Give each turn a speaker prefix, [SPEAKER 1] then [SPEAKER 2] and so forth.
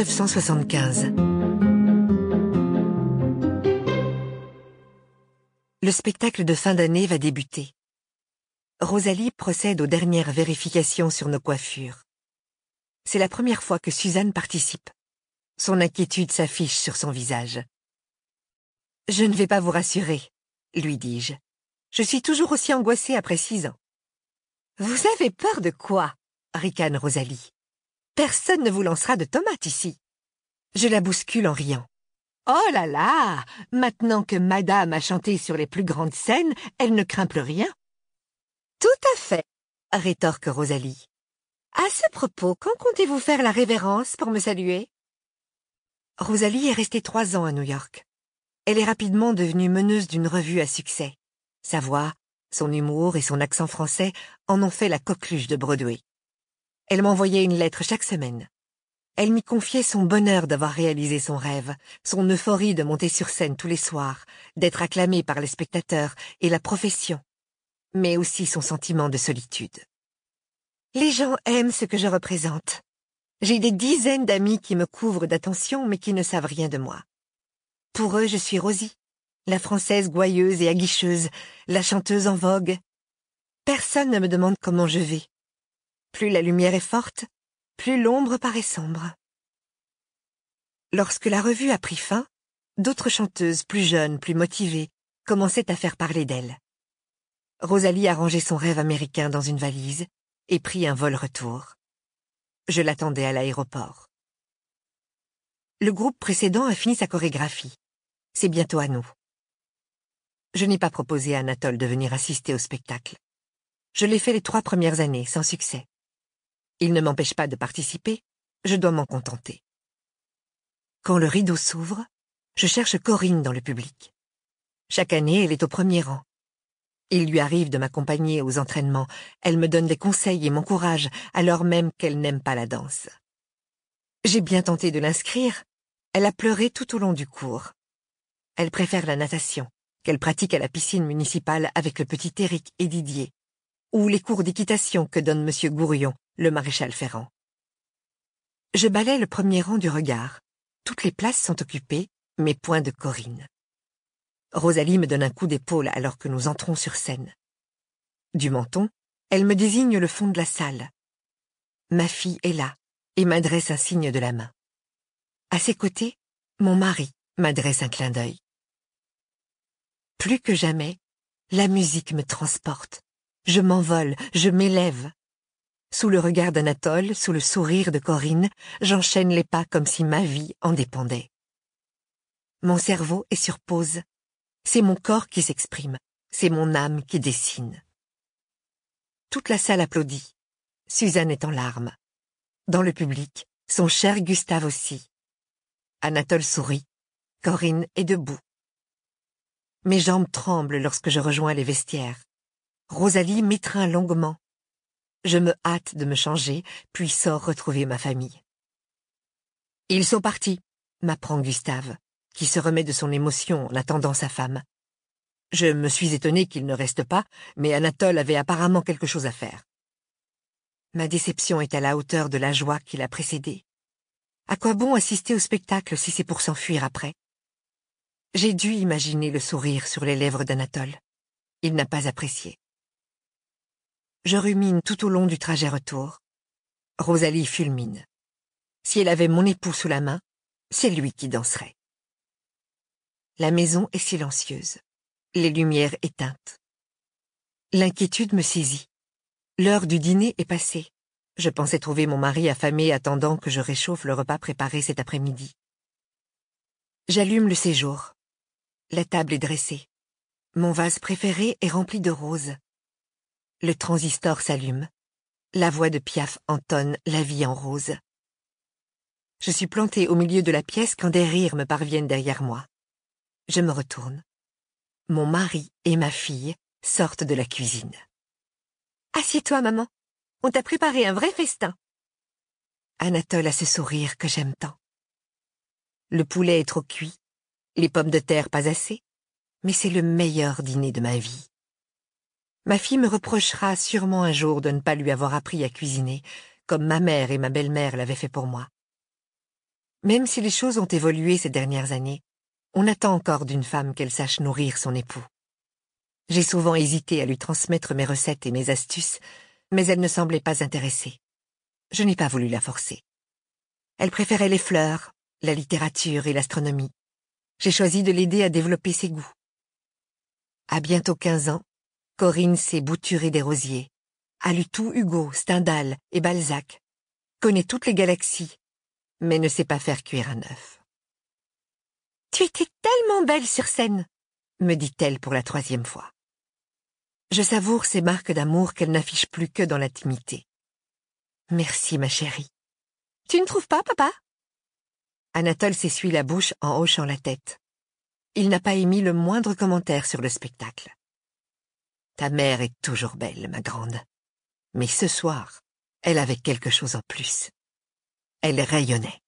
[SPEAKER 1] 1975. Le spectacle de fin d'année va débuter. Rosalie procède aux dernières vérifications sur nos coiffures. C'est la première fois que Suzanne participe. Son inquiétude s'affiche sur son visage. « Je ne vais pas vous rassurer, » lui dis-je. « Je suis toujours aussi angoissée après 6 ans. »« Vous avez peur de quoi ?» ricane Rosalie. « Personne ne vous lancera de tomates ici. » Je la bouscule en riant. « Oh là là! Maintenant que Madame a chanté sur les plus grandes scènes, elle ne craint plus rien. »« Tout à fait, » rétorque Rosalie. « À ce propos, quand comptez-vous faire la révérence pour me saluer ?» Rosalie est restée 3 ans à New York. Elle est rapidement devenue meneuse d'une revue à succès. Sa voix, son humour et son accent français en ont fait la coqueluche de Broadway. Elle m'envoyait une lettre chaque semaine. Elle m'y confiait son bonheur d'avoir réalisé son rêve, son euphorie de monter sur scène tous les soirs, d'être acclamée par les spectateurs et la profession, mais aussi son sentiment de solitude. Les gens aiment ce que je représente. J'ai des dizaines d'amis qui me couvrent d'attention mais qui ne savent rien de moi. Pour eux, je suis Rosie, la Française gouailleuse et aguicheuse, la chanteuse en vogue. Personne ne me demande comment je vais. Plus la lumière est forte, plus l'ombre paraît sombre. Lorsque la revue a pris fin, d'autres chanteuses plus jeunes, plus motivées, commençaient à faire parler d'elle. Rosalie a rangé son rêve américain dans une valise et pris un vol retour. Je l'attendais à l'aéroport. Le groupe précédent a fini sa chorégraphie. C'est bientôt à nous. Je n'ai pas proposé à Anatole de venir assister au spectacle. Je l'ai fait les 3 premières années, sans succès. Il ne m'empêche pas de participer, je dois m'en contenter. Quand le rideau s'ouvre, je cherche Corinne dans le public. Chaque année, elle est au premier rang. Il lui arrive de m'accompagner aux entraînements, elle me donne des conseils et m'encourage, alors même qu'elle n'aime pas la danse. J'ai bien tenté de l'inscrire, elle a pleuré tout au long du cours. Elle préfère la natation, qu'elle pratique à la piscine municipale avec le petit Éric et Didier, ou les cours d'équitation que donne Monsieur Gourion, le maréchal Ferrand. Je balaie le premier rang du regard. Toutes les places sont occupées, mais point de Corinne. Rosalie me donne un coup d'épaule alors que nous entrons sur scène. Du menton, elle me désigne le fond de la salle. Ma fille est là et m'adresse un signe de la main. À ses côtés, mon mari m'adresse un clin d'œil. Plus que jamais, la musique me transporte. Je m'envole, je m'élève. Sous le regard d'Anatole, sous le sourire de Corinne, j'enchaîne les pas comme si ma vie en dépendait. Mon cerveau est sur pause. C'est mon corps qui s'exprime, c'est mon âme qui dessine. Toute la salle applaudit. Suzanne est en larmes. Dans le public, son cher Gustave aussi. Anatole sourit. Corinne est debout. Mes jambes tremblent lorsque je rejoins les vestiaires. Rosalie m'étreint longuement. Je me hâte de me changer, puis sors retrouver ma famille. « Ils sont partis », m'apprend Gustave, qui se remet de son émotion en attendant sa femme. Je me suis étonnée qu'il ne reste pas, mais Anatole avait apparemment quelque chose à faire. Ma déception est à la hauteur de la joie qui l'a précédée. À quoi bon assister au spectacle si c'est pour s'enfuir après? J'ai dû imaginer le sourire sur les lèvres d'Anatole. Il n'a pas apprécié. Je rumine tout au long du trajet retour. Rosalie fulmine. Si elle avait mon époux sous la main, c'est lui qui danserait. La maison est silencieuse, les lumières éteintes. L'inquiétude me saisit. L'heure du dîner est passée. Je pensais trouver mon mari affamé attendant que je réchauffe le repas préparé cet après-midi. J'allume le séjour. La table est dressée. Mon vase préféré est rempli de roses. Le transistor s'allume. La voix de Piaf entonne La vie en rose. Je suis plantée au milieu de la pièce quand des rires me parviennent derrière moi. Je me retourne. Mon mari et ma fille sortent de la cuisine. « Assieds-toi, maman. On t'a préparé un vrai festin. » Anatole a ce sourire que j'aime tant. Le poulet est trop cuit, les pommes de terre pas assez, mais c'est le meilleur dîner de ma vie. Ma fille me reprochera sûrement un jour de ne pas lui avoir appris à cuisiner, comme ma mère et ma belle-mère l'avaient fait pour moi. Même si les choses ont évolué ces dernières années, on attend encore d'une femme qu'elle sache nourrir son époux. J'ai souvent hésité à lui transmettre mes recettes et mes astuces, mais elle ne semblait pas intéressée. Je n'ai pas voulu la forcer. Elle préférait les fleurs, la littérature et l'astronomie. J'ai choisi de l'aider à développer ses goûts. À bientôt 15 ans, Corinne sait bouturer des rosiers, a lu tout Hugo, Stendhal et Balzac, connaît toutes les galaxies, mais ne sait pas faire cuire un œuf. « Tu étais tellement belle sur scène !» me dit-elle pour la 3e fois. Je savoure ces marques d'amour qu'elle n'affiche plus que dans l'intimité. « Merci, ma chérie. »« Tu ne trouves pas, papa ?» Anatole s'essuie la bouche en hochant la tête. Il n'a pas émis le moindre commentaire sur le spectacle. « Ta mère est toujours belle, ma grande. » Mais ce soir, elle avait quelque chose en plus. Elle rayonnait.